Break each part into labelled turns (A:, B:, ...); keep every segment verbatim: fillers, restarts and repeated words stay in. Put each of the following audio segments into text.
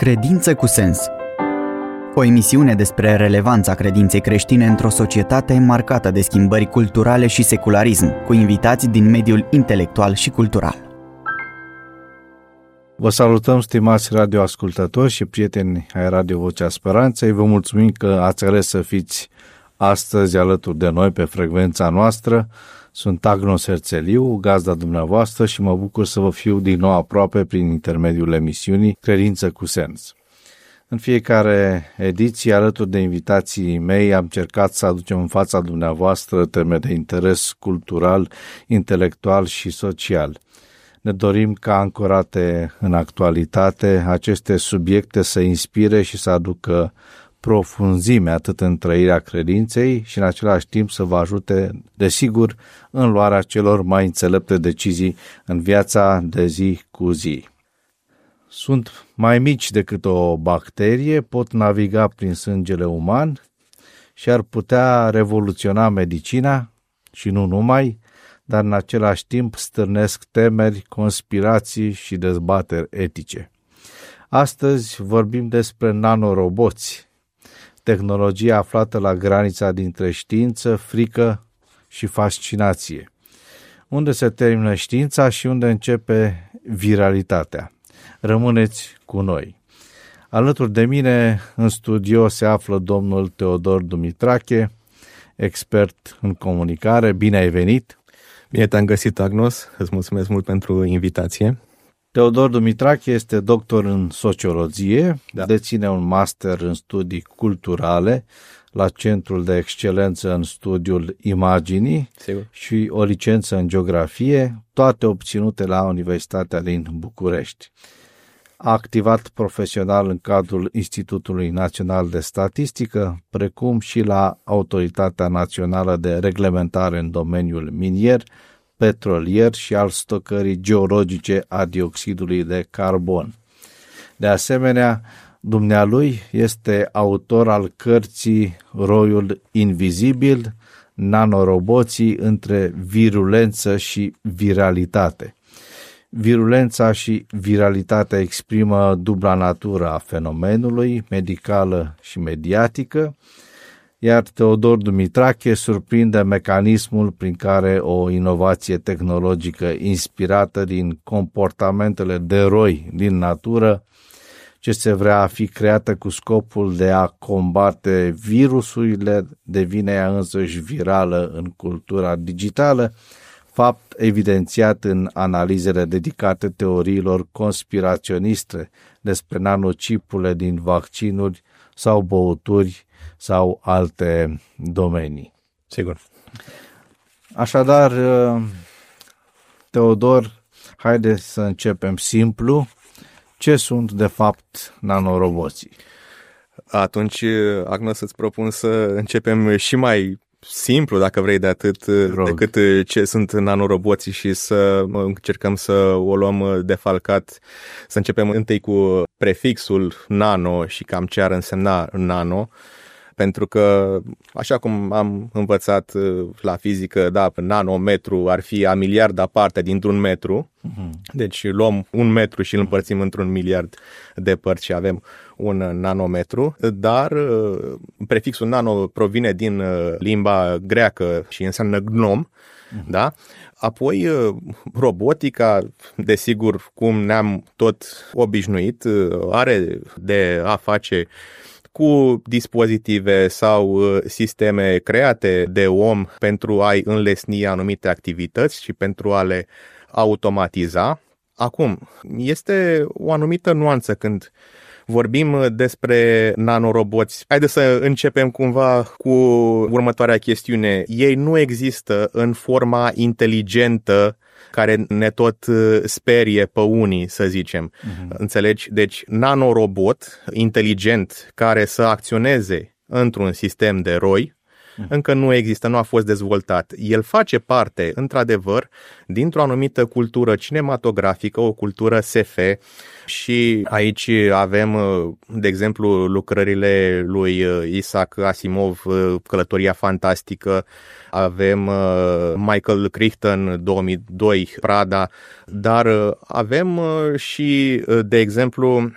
A: Credință cu sens. O emisiune despre relevanța credinței creștine într-o societate marcată de schimbări culturale și secularism, cu invitați din mediul intelectual și cultural.
B: Vă salutăm, stimați radioascultători și prieteni ai Radio Vocea Speranței. Vă mulțumim că ați ales să fiți astăzi alături de noi pe frecvența noastră. Sunt Agnos Herțeliu, gazda dumneavoastră, și mă bucur să vă fiu din nou aproape prin intermediul emisiunii Credință cu sens. În fiecare ediție, alături de invitații mei, am încercat să aducem în fața dumneavoastră teme de interes cultural, intelectual și social. Ne dorim ca, ancorate în actualitate, aceste subiecte să inspire și să aducă profunzime atât în trăirea credinței și în același timp să vă ajute, desigur, în luarea celor mai înțelepte decizii în viața de zi cu zi. Sunt mai mici decât o bacterie, pot naviga prin sângele uman și ar putea revoluționa medicina și nu numai, dar în același timp stârnesc temeri, conspirații și dezbateri etice. Astăzi vorbim despre nanoroboți, tehnologia aflată la granița dintre știință, frică și fascinație. Unde se termină știința și unde începe viralitatea? Rămâneți cu noi. Alături de mine în studio se află domnul Teodor Dumitrache, expert în comunicare. Bine ai venit!
C: Bine te-am găsit, Agnos. Îți mulțumesc mult pentru invitație.
B: Teodor Dumitrache este doctor în sociologie, da. Deține un master în studii culturale la Centrul de Excelență în Studiul Imaginii. Sigur. Și o licență în geografie, toate obținute la Universitatea din București. A activat profesional în cadrul Institutului Național de Statistică, precum și la Autoritatea Națională de Reglementare în domeniul minier, petrolier și al stocării geologice a dioxidului de carbon. De asemenea, dumnealui este autor al cărții Roiul invizibil, nanoroboții între virulență și viralitate. Virulența și viralitatea exprimă dubla natură a fenomenului, medicală și mediatică, iar Teodor Dumitrache surprinde mecanismul prin care o inovație tehnologică inspirată din comportamentele de eroi din natură, ce se vrea a fi creată cu scopul de a combate virusurile, devine ea însăși virală în cultura digitală, fapt evidențiat în analizele dedicate teoriilor conspiraționiste despre nanocipurile din vaccinuri sau băuturi sau alte domenii.
C: Sigur.
B: Așadar, Teodor, haide să începem simplu. Ce sunt, de fapt, nanoroboții?
C: Atunci, Agnes, îți propun să începem și mai simplu, dacă vrei, de atât, Rog. decât ce sunt nanoroboții și să încercăm să o luăm defalcat, să începem întâi cu prefixul nano și cam ce ar însemna nano, pentru că, așa cum am învățat la fizică, da, nanometru ar fi a miliard aparte dintr-un metru, uh-huh. Deci luăm un metru și îl împărțim într-un miliard de părți și avem un nanometru, dar prefixul nano provine din limba greacă și înseamnă gnom, uh-huh. Da? Apoi, robotica, desigur, cum ne-am tot obișnuit, are de a face cu dispozitive sau sisteme create de om pentru a-i înlesni anumite activități și pentru a le automatiza. Acum, este o anumită nuanță când vorbim despre nanoroboți. Haideți să începem cumva cu următoarea chestiune. Ei nu există în forma inteligentă care ne tot sperie pe unii, să zicem. Uh-huh. Înțelegi? Deci, nanorobot inteligent care să acționeze într-un sistem de roi, uh-huh. încă nu există, nu a fost dezvoltat. El face parte, într-adevăr, dintr-o anumită cultură cinematografică, o cultură S F, și aici avem, de exemplu, lucrările lui Isaac Asimov, Călătoria fantastică, avem Michael Crichton, două mii doi, Prada, dar avem și, de exemplu,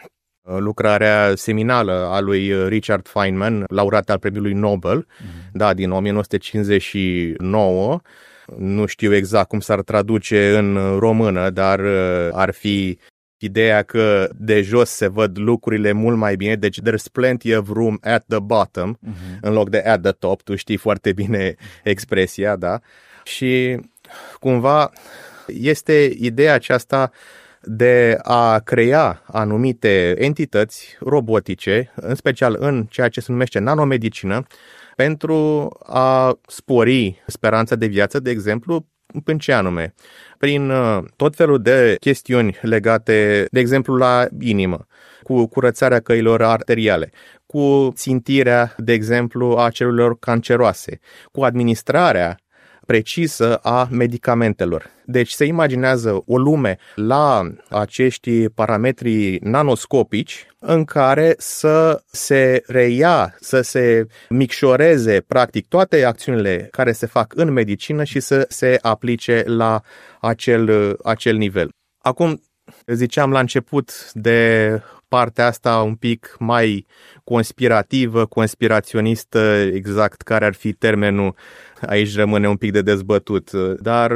C: lucrarea seminală a lui Richard Feynman, laureat al premiului Nobel, mm-hmm. da, din nouăsprezece cincizeci și nouă. Nu știu exact cum s-ar traduce în română, dar ar fi ideea că de jos se văd lucrurile mult mai bine, deci there's plenty of room at the bottom, uh-huh. în loc de at the top, tu știi foarte bine expresia, da? Și cumva este ideea aceasta de a crea anumite entități robotice, în special în ceea ce se numește nanomedicină, pentru a spori speranța de viață, de exemplu, în ce anume? Prin tot felul de chestiuni legate, de exemplu, la inimă, cu curățarea căilor arteriale, cu țintirea, de exemplu, a celulelor canceroase, cu administrarea precisă a medicamentelor. Deci se imaginează o lume la acești parametri nanoscopici în care să se reia, să se micșoreze practic toate acțiunile care se fac în medicină și să se aplice la acel, acel nivel. Acum, ziceam la început de partea asta un pic mai conspirativă, conspiraționistă, exact care ar fi termenul, aici rămâne un pic de dezbătut, dar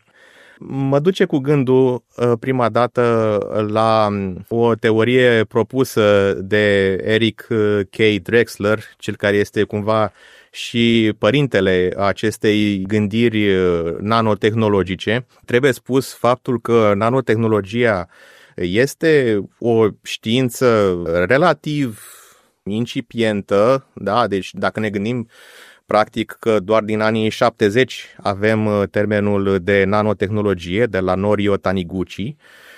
C: mă duce cu gândul prima dată la o teorie propusă de Eric K. Drexler, cel care este cumva și părintele acestei gândiri nanotehnologice. Trebuie spus faptul că nanotehnologia este o știință relativ incipientă, da? Deci dacă ne gândim practic că doar din anii șaptezeci avem termenul de nanotehnologie de la Norio Taniguchi,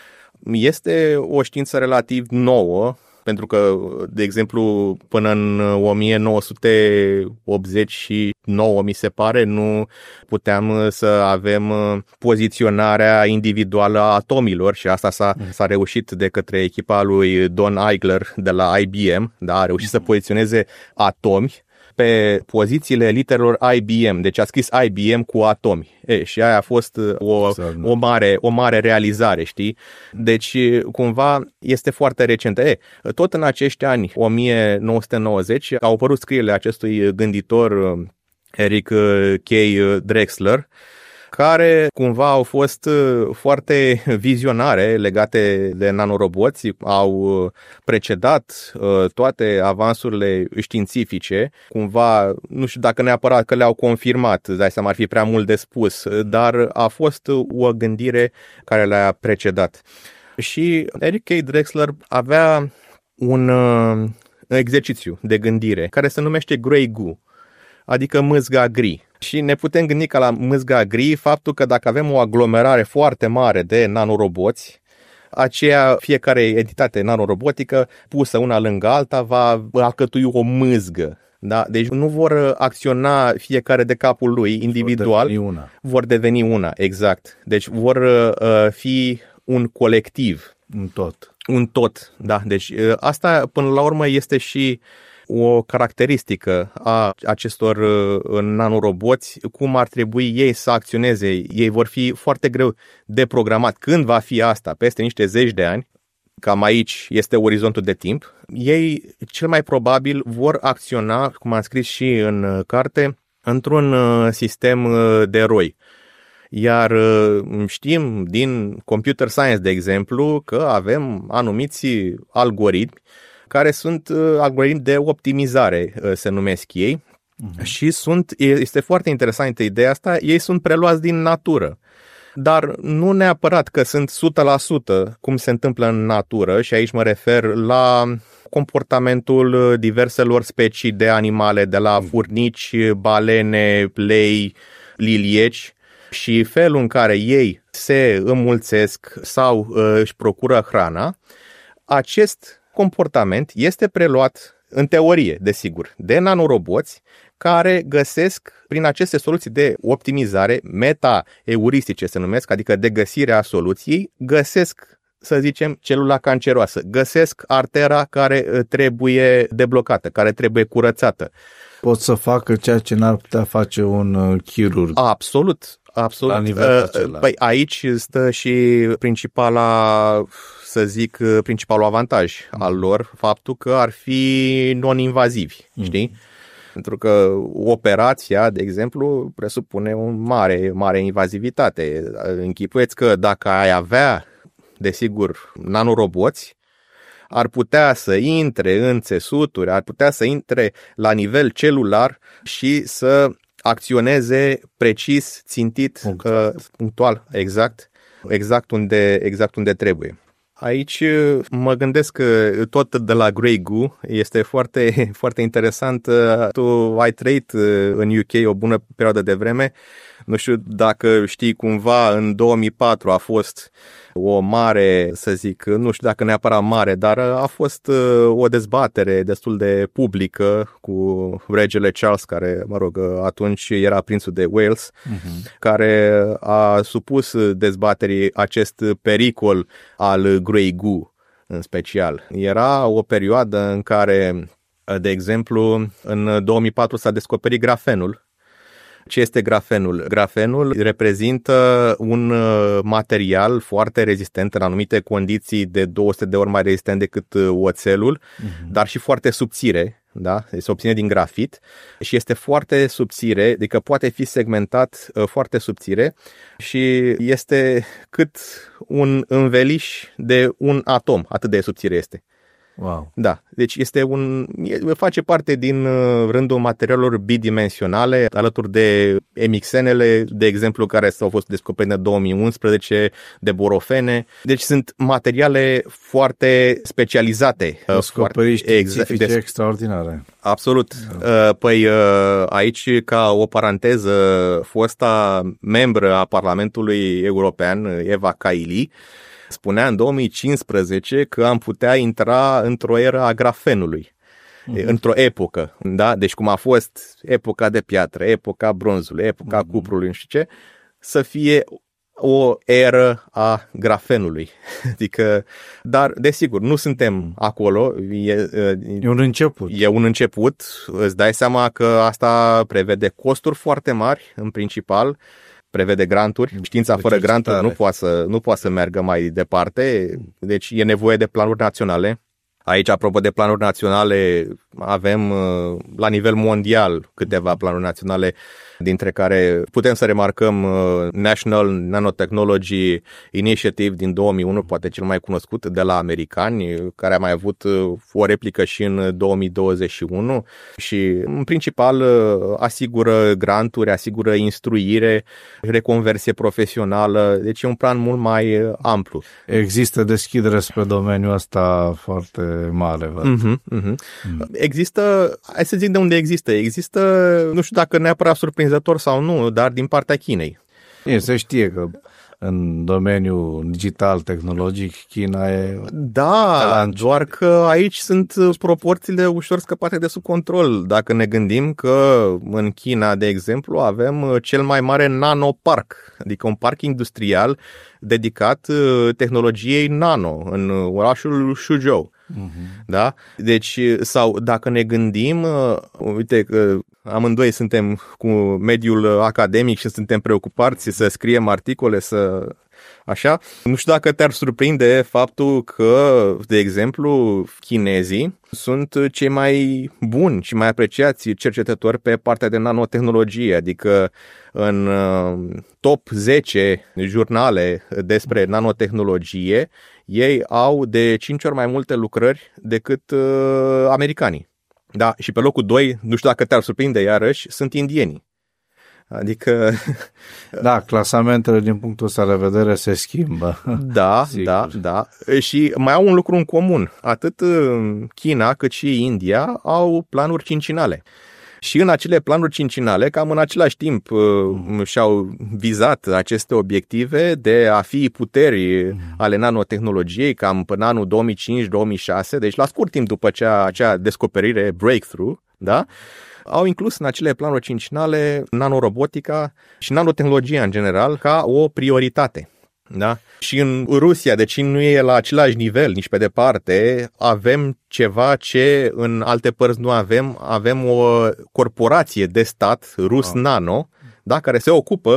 C: este o știință relativ nouă, pentru că, de exemplu, până în o mie nouă sute optzeci și nouă, mi se pare, nu puteam să avem poziționarea individuală a atomilor și asta s-a, s-a reușit de către echipa lui Don Eigler de la I B M, da, a reușit să poziționeze atomi pe pozițiile literelor I B M, deci a scris I B M cu atomi. E, și aia a fost o, o, mare, o mare realizare, știi? Deci, cumva, este foarte recentă. E, tot în acești ani, o mie nouă sute nouăzeci, au apărut scrierile acestui gânditor Eric K. Drexler, care cumva au fost foarte vizionare legate de nanoroboți, au precedat toate avansurile științifice, cumva, nu știu dacă neapărat că le-au confirmat, dai seama, ar fi prea mult de spus, dar a fost o gândire care le-a precedat. Și Eric K. Drexler avea un exercițiu de gândire care se numește Grey Goo, adică mâzga gri. Și ne putem gândi ca la mâzga gri faptul că dacă avem o aglomerare foarte mare de nanoroboți, aceea, fiecare entitate nanorobotică pusă una lângă alta va alcătui o mâzgă. Da? Deci nu vor acționa fiecare de capul lui individual,
B: vor deveni una.
C: Vor deveni una, exact. Deci vor uh, fi un colectiv.
B: Un tot.
C: Un tot, da. Deci uh, asta până la urmă este și o caracteristică a acestor uh, nanoroboți, cum ar trebui ei să acționeze. Ei vor fi foarte greu de programat. Când va fi asta? Peste niște zeci de ani, cam aici este orizontul de timp. Ei cel mai probabil vor acționa, cum am scris și în carte, într-un uh, sistem uh, de roi. Iar știm din computer science, de exemplu, că avem anumiți algoritmi care sunt algoritmi de optimizare, se numesc ei, uh-huh. și sunt, este foarte interesantă ideea asta, ei sunt preluați din natură. Dar nu neapărat că sunt o sută la sută cum se întâmplă în natură, și aici mă refer la comportamentul diverselor specii de animale, de la furnici, balene, lei, lilieci, și felul în care ei se înmulțesc sau își procură hrana. Acest comportament este preluat, în teorie, desigur, de nanoroboți care găsesc, prin aceste soluții de optimizare, meta-euristice se numesc, adică de găsirea soluției, găsesc, să zicem, celula canceroasă, găsesc artera care trebuie deblocată, care trebuie curățată.
B: Pot să facă ceea ce n-ar putea face un chirurg.
C: Absolut. Absolut.
B: La nivelul acela.
C: Păi aici stă și principala, să zic, principalul avantaj al lor, faptul că ar fi non-invazivi, mm. știi? Pentru că operația, de exemplu, presupune o mare, mare invazivitate. Închipuieți că dacă ai avea, desigur, nanoroboți, ar putea să intre în țesuturi, ar putea să intre la nivel celular și să acționeze precis, țintit, punctual, uh, punctual exact, exact unde, exact unde trebuie. Aici mă gândesc că tot de la Grey Goo este foarte, foarte interesant. Tu ai trăit în U K o bună perioadă de vreme. Nu știu dacă știi cumva, în două mii patru a fost o mare, să zic, nu știu dacă neapărat mare, dar a fost o dezbatere destul de publică cu regele Charles, care, mă rog, atunci era prințul de Wales, uh-huh. care a supus dezbaterii acest pericol al Grey Goo în special. Era o perioadă în care, de exemplu, în două mii patru s-a descoperit grafenul. Ce este grafenul? Grafenul reprezintă un material foarte rezistent în anumite condiții, de două sute de ori mai rezistent decât oțelul, uh-huh. dar și foarte subțire, da? Se obține din grafit și este foarte subțire, adică poate fi segmentat foarte subțire și este cât un înveliș de un atom, atât de subțire este.
B: Wow.
C: Da, deci este un, face parte din rândul materialelor bidimensionale, alături de M X N-ele, de exemplu, care s-au fost descoperite în două mii unsprezece, de borofene. Deci sunt materiale foarte specializate.
B: Descoperiri științifice exact, extraordinare.
C: Absolut. Da. Păi aici, ca o paranteză, fosta membră a Parlamentului European, Eva Kaili, spunea în două mii cincisprezece că am putea intra într-o eră a grafenului, uh-huh. într-o epocă, da? Deci cum a fost epoca de piatră, epoca bronzului, epoca uh-huh. cuprului, nu știu ce, să fie o eră a grafenului. Adică, dar, desigur, nu suntem acolo. E,
B: e un început.
C: E un început. Îți dai seama că asta prevede costuri foarte mari, în principal, prevede granturi. Știința fără granturi nu poate, să, nu poate să meargă mai departe, deci e nevoie de planuri naționale. Aici, apropo de planuri naționale, avem la nivel mondial câteva planuri naționale, dintre care putem să remarcăm National Nanotechnology Initiative din două mii unu, poate cel mai cunoscut de la americani, care a mai avut o replică și în două mii douăzeci și unu și în principal asigură granturi, asigură instruire, reconversie profesională, deci e un plan mult mai amplu.
B: Există deschidere spre domeniul ăsta foarte mare.
C: Uh-huh, uh-huh. Mm. Există, hai să zic de unde există, există, nu știu dacă neapărat surprinzător sau nu, dar din partea Chinei.
B: E, se știe că în domeniul digital, tehnologic, China e...
C: Da, doar că aici sunt proporțiile ușor scăpate de sub control. Dacă ne gândim că în China, de exemplu, avem cel mai mare nanopark, adică un parc industrial dedicat tehnologiei nano în orașul Suzhou. Uh-huh. Da? Deci, sau dacă ne gândim, uite că amândoi suntem cu mediul academic și suntem preocupați să scriem articole, să... Așa, nu știu dacă te-ar surprinde faptul că, de exemplu, chinezii sunt cei mai buni și mai apreciați cercetători pe partea de nanotehnologie, adică în top zece jurnale despre nanotehnologie, ei au de cinci ori mai multe lucrări decât uh, americanii. Da, și pe locul doi, nu știu dacă te-ar surprinde iarăși, sunt indienii. Adică...
B: Da, clasamentele din punctul ăsta de vedere se schimbă.
C: Da, da, da. Și mai au un lucru în comun. Atât China cât și India au planuri cincinale. Și în acele planuri cincinale, cam în același timp mm. și-au vizat aceste obiective de a fi puteri mm. ale nanotehnologiei, cam până anul două mii cinci două mii șase, deci la scurt timp după acea, acea descoperire, breakthrough, da? Au inclus în acele planuri cincinale nanorobotica și nanotehnologia în general ca o prioritate. Da? Și în Rusia, deci nu e la același nivel, nici pe departe, avem ceva ce în alte părți nu avem. Avem o corporație de stat, Rus Nano, da, care se ocupă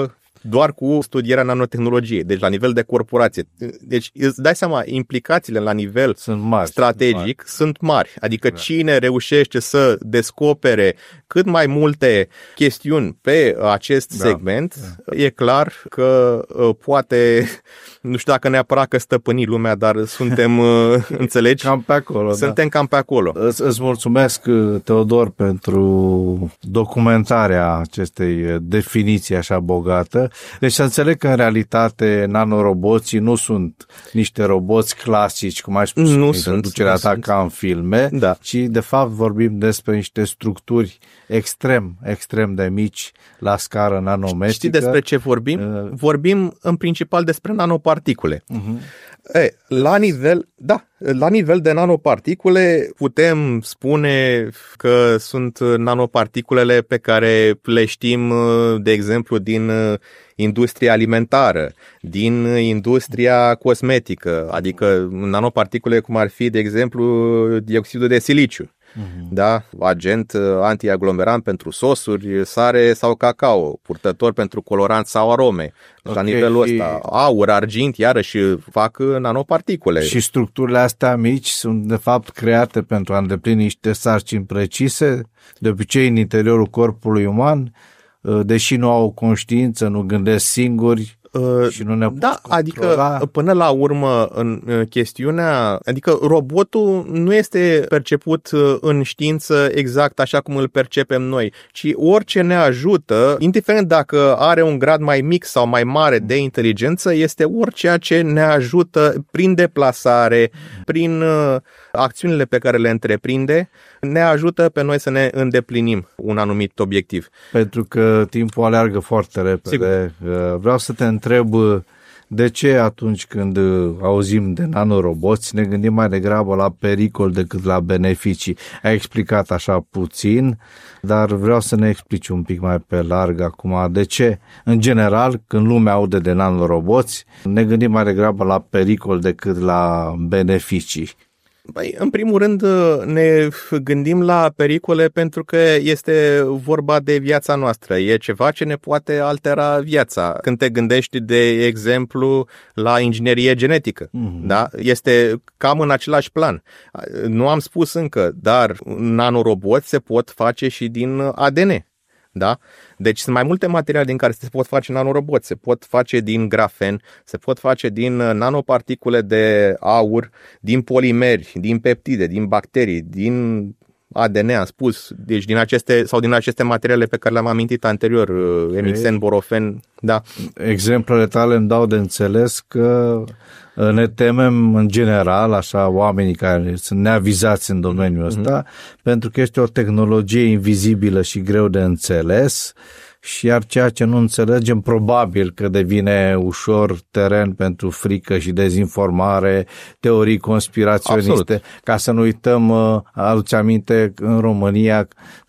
C: doar cu studierea nanotehnologiei, deci la nivel de corporație. Deci îți dai seama, implicațiile la nivel
B: sunt mari,
C: strategic
B: sunt mari.
C: sunt mari. Adică
B: da. Cine
C: reușește să descopere cât mai multe chestiuni pe acest da. segment, da. e clar că poate, nu știu dacă neapărat că stăpâni lumea, dar suntem, înțelegi?
B: Cam pe acolo,
C: Suntem
B: da.
C: cam pe acolo.
B: Îți, îți mulțumesc, Teodor, pentru documentarea acestei definiții așa bogată. Deci să înțeleg că în realitate nanoroboții nu sunt niște roboți clasici, cum ai spus
C: nu
B: în
C: sunt,
B: introducerea ta ca în filme,
C: da.
B: ci de fapt vorbim despre niște structuri extrem, extrem de mici la scară nanometrică.
C: Știi despre ce vorbim? Uh, vorbim în principal despre nanoparticule. Uh-huh. E, la nivel, da, la nivel de nanoparticule putem spune că sunt nanoparticulele pe care le știm, de exemplu, din industria alimentară, din industria cosmetică, adică nanoparticule cum ar fi, de exemplu, dioxidul de siliciu. Uh-huh. Da? Agent antiaglomerant pentru sosuri, sare sau cacao, purtător pentru colorant sau arome. Okay. La nivelul ăsta, aur, argint, iarăși fac nanoparticule.
B: Și structurile astea mici sunt de fapt create pentru a îndeplini niște sarcini precise, de obicei în interiorul corpului uman, deși nu au conștiință, nu gândesc singuri. Și nu ne
C: da, adică până la urmă în chestiunea, adică robotul nu este perceput în știință exact așa cum îl percepem noi, ci orice ne ajută, indiferent dacă are un grad mai mic sau mai mare de inteligență, este orice ce ne ajută prin deplasare, prin acțiunile pe care le întreprinde, ne ajută pe noi să ne îndeplinim un anumit obiectiv.
B: Pentru că timpul aleargă foarte repede. Sigur. Vreau să te întreb de ce atunci când auzim de nanoroboți ne gândim mai degrabă la pericol decât la beneficii. Ai explicat așa puțin, dar vreau să ne explici un pic mai pe larg acum de ce, în general, când lumea aude de nanoroboți, ne gândim mai degrabă la pericol decât la beneficii.
C: Păi, în primul rând ne gândim la pericole pentru că este vorba de viața noastră. E ceva ce ne poate altera viața. Când te gândești, de exemplu, la inginerie genetică, mm-hmm. da? Este cam în același plan. Nu am spus încă, dar nanoroboți se pot face și din A D N. Da? Deci sunt mai multe materiale din care se pot face nanoroboți, se pot face din grafen, se pot face din nanoparticule de aur, din polimeri, din peptide, din bacterii, din A D N, am spus, deci din aceste sau din aceste materiale pe care le-am amintit anterior, emixen, borofen, da.
B: Exemplele tale îmi dau de înțeles că ne temem în general, așa, oamenii care sunt neavizați în domeniul ăsta, mm-hmm. pentru că este o tehnologie invizibilă și greu de înțeles, și iar ceea ce nu înțelegem probabil că devine ușor teren pentru frică și dezinformare, teorii conspiraționiste. Absolut. Ca să nu uităm, aduți aminte, în România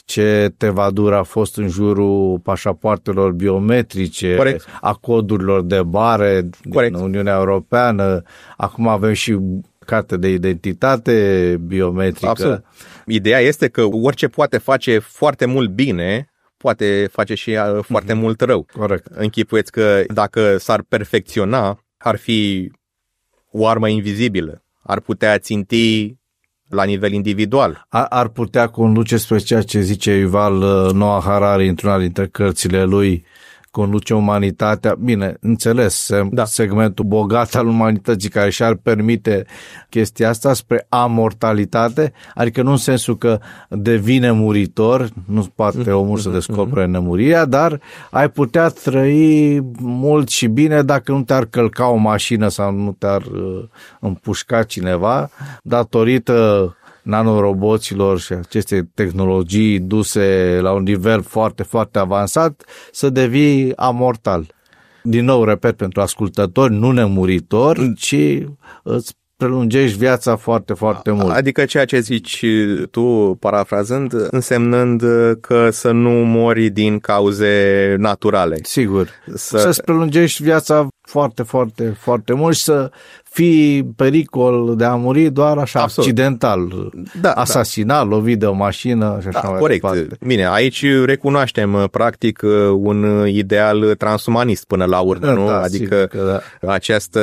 B: ce tevadură a fost în jurul pașapoartelor biometrice, Corect. a codurilor de bare Corect. din Uniunea Europeană. Acum avem și carte de identitate biometrică.
C: Absolut. Ideea este că orice poate face foarte mult bine, poate face și foarte mm-hmm. mult rău.
B: Corect.
C: Închipuieți că dacă s-ar perfecționa, ar fi o armă invizibilă. Ar putea ținti la nivel individual.
B: Ar, ar putea conduce spre ceea ce zice Yuval Noah Harari într-una dintre cărțile lui, conduce umanitatea, bine, înțeles, da. segmentul bogat al umanității care și-ar permite chestia asta spre amortalitate, adică nu în sensul că devine muritor, nu poate omul să descopere nemurirea, dar ai putea trăi mult și bine dacă nu te-ar călca o mașină sau nu te-ar împușca cineva, datorită nanoroboților și aceste tehnologii duse la un nivel foarte, foarte avansat, să devii amortal. Din nou, repet, pentru ascultători, nu nemuritor, ci îți prelungești viața foarte, foarte mult.
C: Adică ceea ce zici tu, parafrazând, însemnând că să nu mori din cauze naturale.
B: Sigur. Să... Să-ți prelungești viața foarte, foarte, foarte mult și să fii pericol de a muri doar așa, absolut, accidental, da, asasinat, da, lovit de o mașină și așa
C: da,
B: mai
C: corect.
B: departe.
C: Bine, aici recunoaștem practic un ideal transumanist până la urmă, nu?
B: Da,
C: adică
B: că, da,
C: această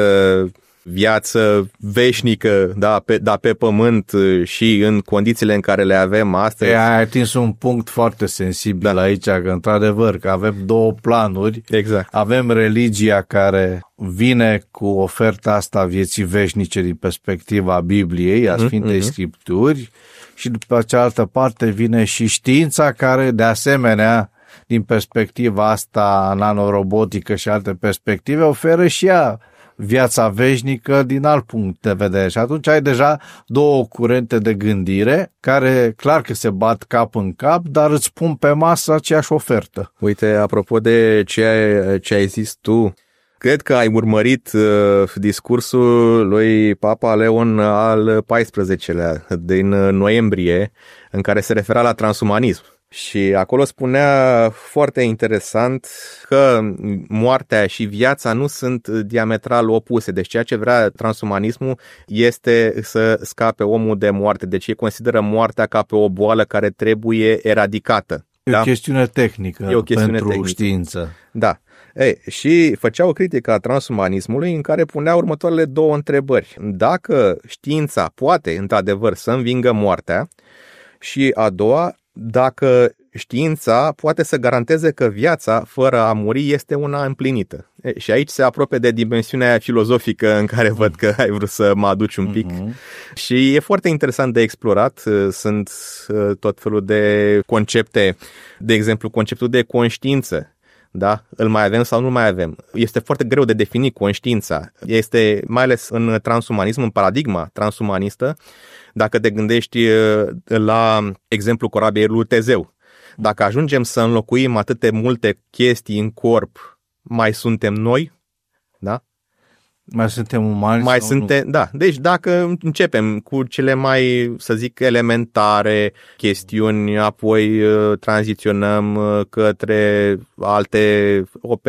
C: viață veșnică, da, pe, da, pe pământ și în condițiile în care le avem astăzi.
B: E, ai atins un punct foarte sensibil, da, aici, că într-adevăr că avem două planuri.
C: Exact.
B: Avem religia care vine cu oferta asta vieții veșnice din perspectiva Bibliei, a Sfintei mm-hmm. Scripturi, și după cealaltă parte vine și știința care, de asemenea, din perspectiva asta nanorobotică și alte perspective, oferă și ea viața veșnică din alt punct de vedere. Și atunci ai deja două curente de gândire care clar că se bat cap în cap, dar îți pun pe masă aceeași ofertă.
C: Uite, apropo de ce ai, ce ai zis tu, cred că ai urmărit uh, discursul lui Papa Leon al paisprezecelea din noiembrie, în care se refera la transumanism. Și acolo spunea foarte interesant că moartea și viața nu sunt diametral opuse. Deci ceea ce vrea transumanismul este să scape omul de moarte. Deci ei consideră moartea ca pe o boală care trebuie eradicată.
B: E da? o chestiune tehnică e o chestiune pentru tehnică. Știință.
C: Da. Ei, și făcea o critică a transumanismului în care punea următoarele două întrebări. Dacă știința poate, într-adevăr, să învingă moartea, și a doua, dacă știința poate să garanteze că viața fără a muri este una împlinită. E, și aici se apropie de dimensiunea filozofică în care văd că ai vrut să mă aduci un pic. Mm-hmm. Și e foarte interesant de explorat. Sunt tot felul de concepte, de exemplu conceptul de conștiință. Da? Îl mai avem sau nu mai avem? Este foarte greu de definit conștiința. Este, mai ales în transumanism, în paradigma transumanistă, dacă te gândești la exemplu corabiei lui Tezeu. Dacă ajungem să înlocuim atât de multe chestii în corp, mai suntem noi? Da?
B: Mai suntem umani?
C: Mai suntem, da. Deci dacă începem cu cele mai, să zic, elementare chestiuni, apoi tranziționăm către alte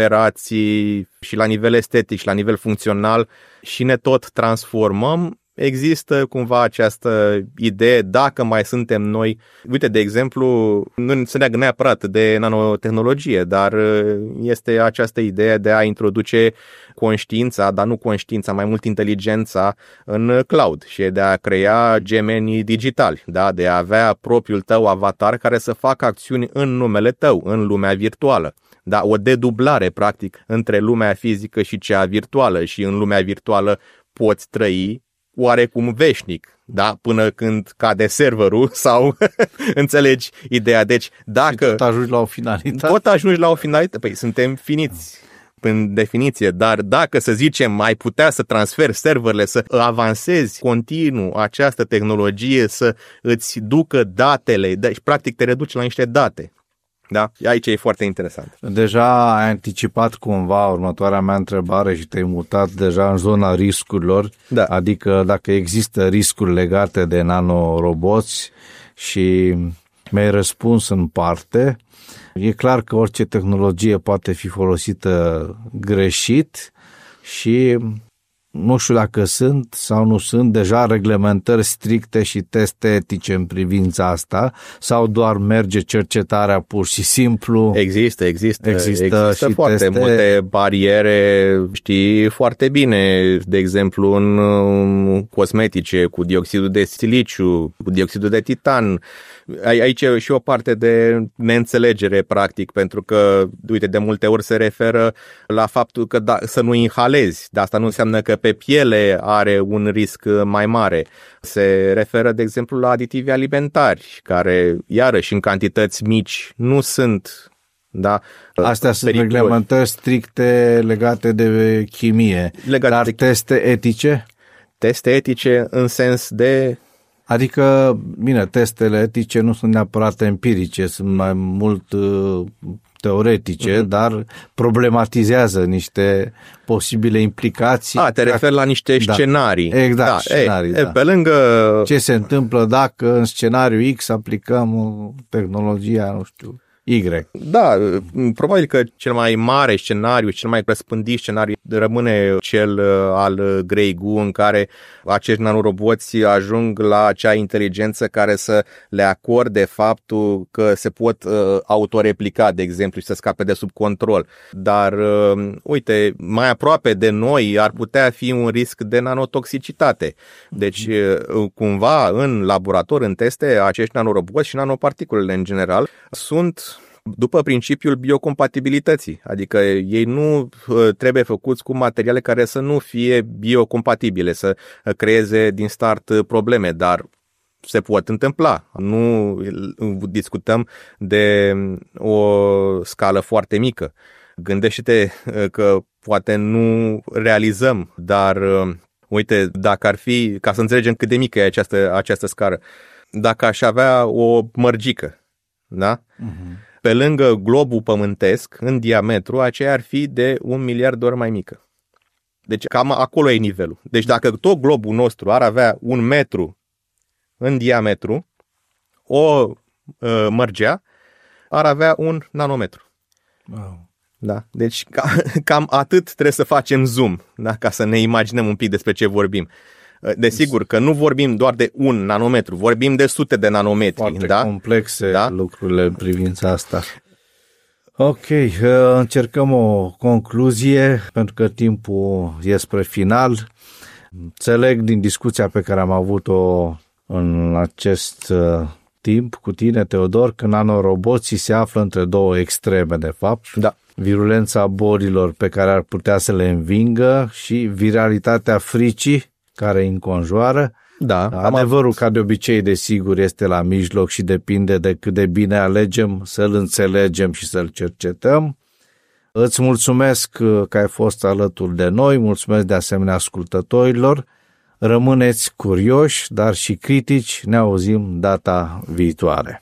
C: operații și la nivel estetic și la nivel funcțional și ne tot transformăm, există cumva această idee dacă mai suntem noi. Uite, de exemplu, nu se leagă neapărat de nanotehnologie, dar este această idee de a introduce conștiința, dar nu conștiința, mai mult inteligența în cloud și de a crea gemeni digitali, da? De a avea propriul tău avatar care să facă acțiuni în numele tău, în lumea virtuală. Da? O dedublare, practic, între lumea fizică și cea virtuală și în lumea virtuală poți trăi oarecum veșnic, da? Până când cade serverul sau înțelegi ideea. Deci dacă...
B: Și tot ajungi la o finalitate.
C: Tot ajungi la o finalitate. Păi suntem finiți în definiție, dar dacă, să zicem, ai putea să transferi serverele, să avansezi continuu această tehnologie, să îți ducă datele, deci practic te reduci la niște date. Da? Aici e foarte interesant.
B: Deja ai anticipat cumva următoarea mea întrebare și te-ai mutat deja în zona riscurilor, da. Adică dacă există riscuri legate de nanoroboți și mi-ai răspuns în parte. E clar că orice tehnologie poate fi folosită greșit și nu știu dacă sunt sau nu sunt deja reglementări stricte și teste etice în privința asta sau doar merge cercetarea pur și simplu.
C: Există, există.
B: Există,
C: există
B: și
C: foarte
B: teste.
C: multe bariere, știi foarte bine, de exemplu în cosmetice cu dioxidul de siliciu, cu dioxidul de titan. Aici e și o parte de neînțelegere, practic, pentru că, uite, de multe ori se referă la faptul că da, să nu inhalezi, dar asta nu înseamnă că pe piele are un risc mai mare. Se referă, de exemplu, la aditivi alimentari, care, iarăși, în cantități mici, nu sunt... Da,
B: astea sunt reglementări stricte legate de chimie, legate dar de... teste etice?
C: Teste etice în sens de...
B: Adică, bine, testele etice nu sunt neapărat empirice, sunt mai mult uh, teoretice, uh-huh. dar problematizează niște posibile implicații.
C: A, te referi la niște da. scenarii.
B: Exact,
C: da,
B: scenarii,
C: e,
B: da.
C: Pe lângă...
B: Ce se întâmplă dacă în scenariu X aplicăm tehnologia, nu știu... Y.
C: Da, probabil că cel mai mare scenariu, cel mai răspândit scenariu rămâne cel al Grey Goo, în care acești nanoroboți ajung la acea inteligență care să le acorde faptul că se pot uh, autoreplica, de exemplu, și să scape de sub control. Dar, uh, uite, mai aproape de noi ar putea fi un risc de nanotoxicitate. Deci, uh, cumva, în laborator, în teste, acești nanoroboți și nanoparticulele în general sunt după principiul biocompatibilității, adică ei nu trebuie făcuți cu materiale care să nu fie biocompatibile, să creeze din start probleme, dar se pot întâmpla. Nu discutăm de o scală foarte mică. Gândește-te că poate nu realizăm, dar uite, dacă ar fi, ca să înțelegem cât de mică e această, această scară, dacă aș avea o mărgică, da? Uh-huh. Pe lângă globul pământesc, în diametru, aceea ar fi de un miliard de ori mai mică. Deci cam acolo e nivelul. Deci dacă tot globul nostru ar avea un metru în diametru, o uh, mărgea ar avea un nanometru.
B: Wow.
C: Da? Deci ca, cam atât trebuie să facem zoom, da? Ca să ne imaginăm un pic despre ce vorbim. Desigur că nu vorbim doar de un nanometru, vorbim de sute de nanometri.
B: Foarte
C: da?
B: complexe
C: da?
B: lucrurile în privința asta. Ok, încercăm o concluzie, pentru că timpul e spre final. Înțeleg din discuția pe care am avut-o în acest timp cu tine, Teodor, că nanoroboții se află între două extreme, de fapt.
C: Da.
B: Virulența bolilor pe care ar putea să le învingă și viralitatea fricii care îi înconjoară.
C: Da,
B: adevărul, ca de obicei, desigur, este la mijloc și depinde de cât de bine alegem să-l înțelegem și să-l cercetăm. Îți mulțumesc că ai fost alături de noi, mulțumesc de asemenea ascultătorilor. Rămâneți curioși, dar și critici. Ne auzim data viitoare.